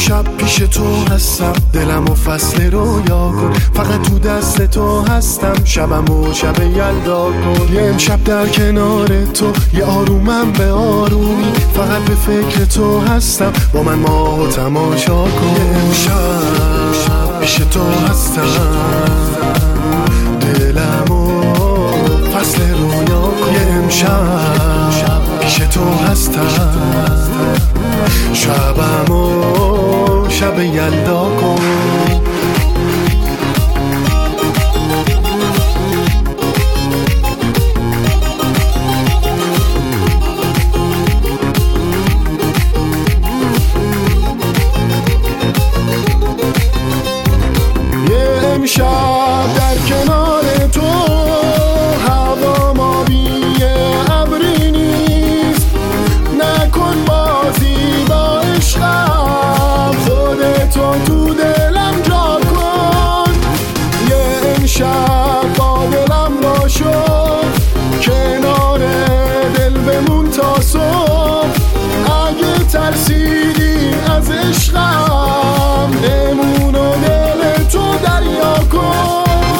امشب پیش تو هستم، دلم و فصل رویا کن، فقط تو دست تو هستم، شبم و شب یلدا کن. یه امشب در کنار تو، یه آرومم به آرومی، فقط به فکر تو هستم، با من ماه تماشا کن. یه امشب پیش تو هستم، دلم و فصل رویا کن. یه امشب پیش تو هستم، شبم و شب یلدا کن. یه امشب در کنار تو، هوا مابیه ابری نیست، نکن بازی با عشقم، خودتو تو دلم جا کن. یه امشب با دلم باشو، کنار دل بمون تا صبح، اگه ترسیدی از عشقم، بمون و دل تو دریا کن.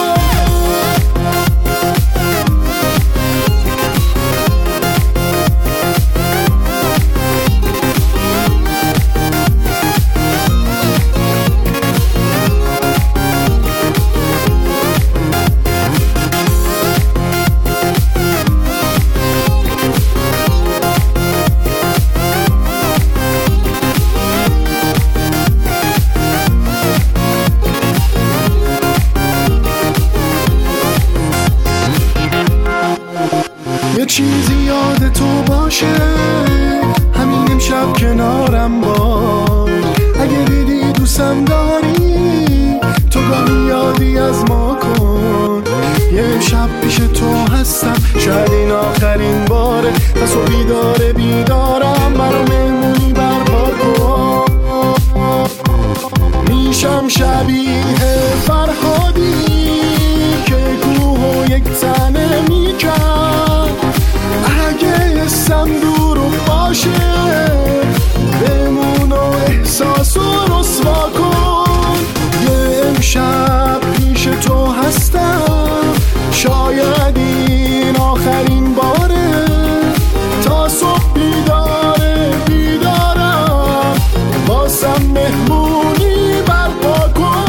یه چیزی یاد تو باشه، همین امشب کنارم باش، اگه دیدی دوستم داری، تو گاهی یادی از ما کن. یه امشب پیش تو هستم، شاید این آخرین باره، پس و بیدارم، برا مهمونی برپا کن. میشم شبیه فرهادی که کوه و یک تنه میکرد، اگه اسم دور باشه، بمون و احساس و رسوا کن. یه امشب پیش تو هستم، شاید این آخرین باره، تا صبح بیدارم، واسم مهمونی برپا کن.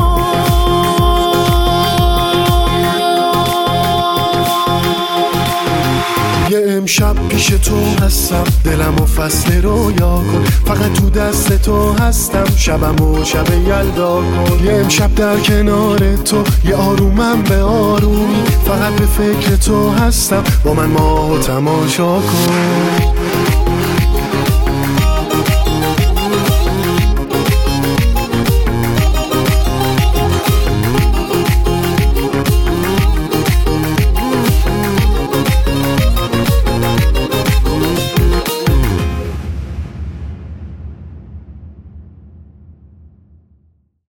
یه امشب پیش تو هستم، دلم و فصل رویا کن، فقط تو دست تو هستم، شبم و شب یلدا کن. یه امشب در کنار تو، یه آرومم به آرومی، فقط به فکر تو هستم، با من ماه تماشا کن.